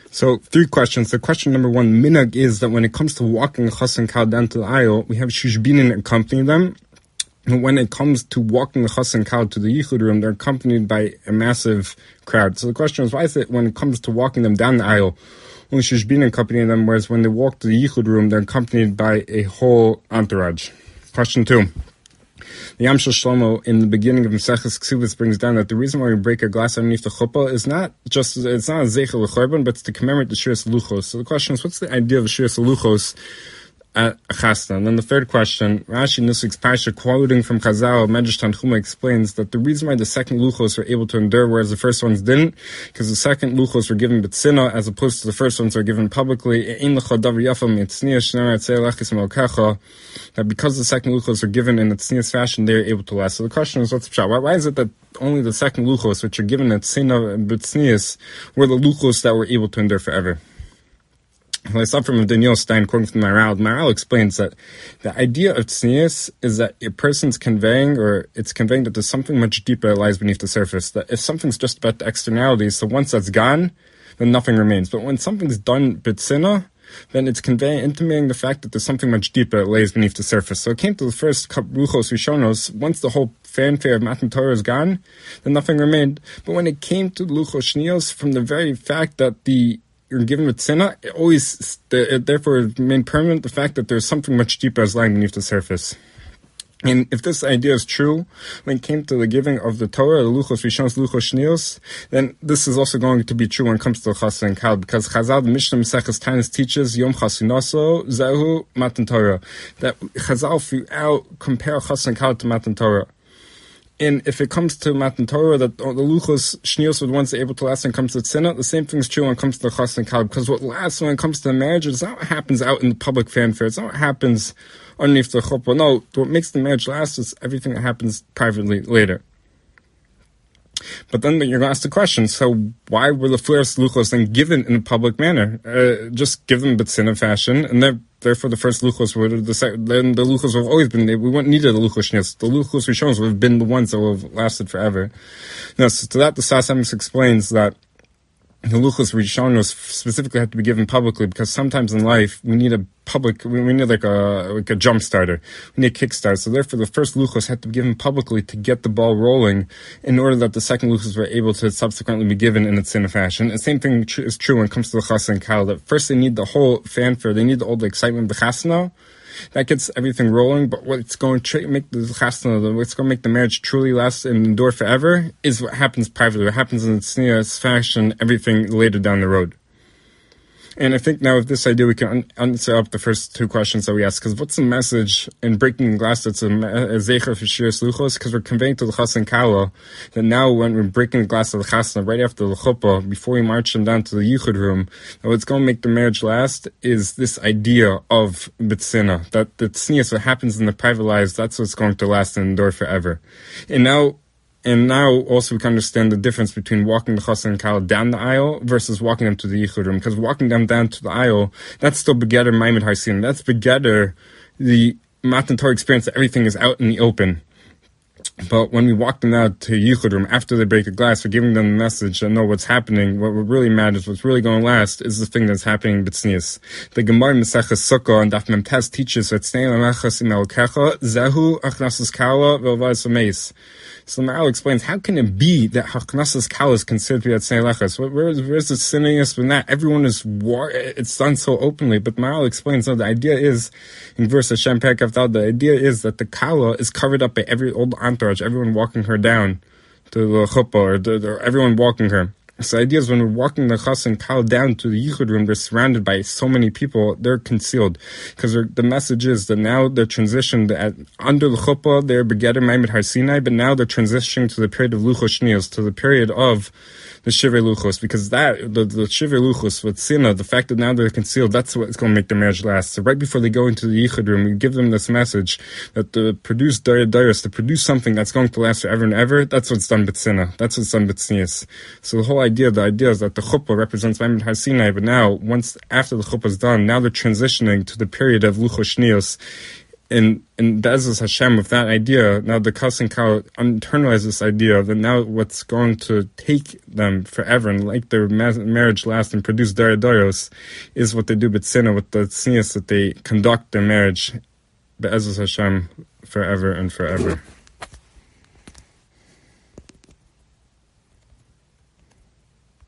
So 3 questions. So question number 1, minhag is that when it comes to walking a chassan kal down to the aisle, we have shushbinin accompany them. And when it comes to walking the chassan kal to the yichud room, they're accompanied by a massive crowd. So the question is, why is it when it comes to walking them down the aisle, only shushbinin accompany them, whereas when they walk to the yichud room, they're accompanied by a whole entourage? Question 2. The Yam Shel Shlomo in the beginning of Maseches Ksubos brings down that the reason why we break a glass underneath the chuppah is it's not a zeichel l'chorban, but it's to commemorate the Shiras Luchos. So the question is, what's the idea of the Shiras Luchos at a chasna? And then the 3rd question, Rashi Nusik's Parsha, quoting from Chazal, Medrash Tanchuma, explains that the reason why the second luchos were able to endure, whereas the first ones didn't, because the second luchos were given b'tzina, as opposed to the first ones were given publicly. That because the second luchos were given in a tznius fashion, they were able to last. So the question is, what's the pshat? Why is it that only the second luchos, which are given a tzina and b'tznius, were the luchos that were able to endure forever? Well, I saw from Daniel Stein, quoting from Maharal. Maharal explains that the idea of tznius is that a person's conveying that there's something much deeper that lies beneath the surface. That if something's just about the externalities, so once that's gone, then nothing remains. But when something's done b'tzina, then it's intimating the fact that there's something much deeper that lays beneath the surface. So it came to the first Luchos Rishonos, once the whole fanfare of Matan Torah is gone, then nothing remained. But when it came to the Luchos Shnios, from the very fact that you're given with tzina, it therefore remained permanent, the fact that there's something much deeper as lying beneath the surface. And if this idea is true, when it came to the giving of the Torah, the Luchos Rishonos, Luchos Shnios, then this is also going to be true when it comes to the Chassan Kal, because Chazal, the Mishnah Maseches Tanis teaches, Yom Chasinaso, Zehu, Matan Torah, that Chazal throughout compare Chassan Kal to Matan Torah. And if it comes to Matan Torah, that the Luchos Shnios were the ones that are able to last when it comes to Tzina, the same thing is true when it comes to the Chassan Kal, because what lasts when it comes to the marriage is not what happens out in the public fanfare, it's not what happens underneath the chuppah. No, what makes the marriage last is everything that happens privately later. But then you're going to ask the question, so why were the first luchos then given in a public manner? Just give them b'tzina fashion, and therefore the first luchos then the luchos would have always been, we wouldn't need the luchos shnios. The luchos rishonos would have been the ones that would have lasted forever. Now, so to that, the Sas Emes explains that the luchos rishonos specifically have to be given publicly, because sometimes in life we need like a jump starter, we need a kickstart. So therefore the first luchos had to be given publicly to get the ball rolling, in order that the second luchos were able to subsequently be given in a tzina fashion. The same thing is true when it comes to the chassan kal, that first they need the whole fanfare, they need all the excitement of the chasna, that gets everything rolling. But what's going to make the chasna, what's going to make the marriage truly last and endure forever, is what happens privately, what happens in the tznius fashion, everything later down the road. And I think now with this idea we can answer up the first 2 questions that we asked. Because what's the message in breaking the glass that's a zeicher for Shiras Luchos? Because we're conveying to the chassan kala that now when we're breaking the glass of the chasna right after the chuppah, before we march them down to the yichud room, that what's going to make the marriage last is this idea of b'tzina, that the tznius, what happens in the private lives, that's what's going to last and endure forever. And now also we can understand the difference between walking the chassan kal down the aisle versus walking them to the yichud room. Because walking them down to the aisle, that's still begeder maimed har sin. That's begeder the Matan Torah experience that everything is out in the open. But when we walk them out to yichud room after they break the glass, we're giving them the message and know what's happening. What really matters, what's really going to last, is the thing that's happening b'tznius. The Gemara in Maseches Sukkah and Daf Mem Tes teaches that zehu achnasas kala v'avas ameis. So Maharal explains, how can it be that Hachnasas Kal is considered to be at Tzei Lechas? Where's the sinniness in that? Everyone is it's done so openly. But Maharal explains, no, the idea is, in verse Hashem Perek Avdal, the idea is that the Kala is covered up by every old entourage, everyone walking her down to the chuppah, or everyone walking her. So the idea is when we're walking the chassan kal down to the yichud room, they're surrounded by so many people, they're concealed. Because the message is that now they're transitioned under the chuppah, they're begeder maimed har Sinai, but now they're transitioning to the period of luchos shnios, to the period of the shivei luchos, because the shivei luchos with Sina, the fact that now they're concealed, that's what's going to make the marriage last. So right before they go into the yichud room, we give them this message that to produce dayas, to produce something that's going to last forever and ever, that's what's done b'tzina, that's what's done b'tznius. So the idea is that the chuppah represents maimed har Sinai, but now, after the chuppah is done, now they're transitioning to the period of luchos shnios, in Be'ezus Hashem, with that idea, now the Kas and Kal internalize this idea that now what's going to take them forever and like their marriage last and produce Dayadoros is what they do B'tzina, with the tznius that they conduct their marriage Be'ezus Hashem forever and forever.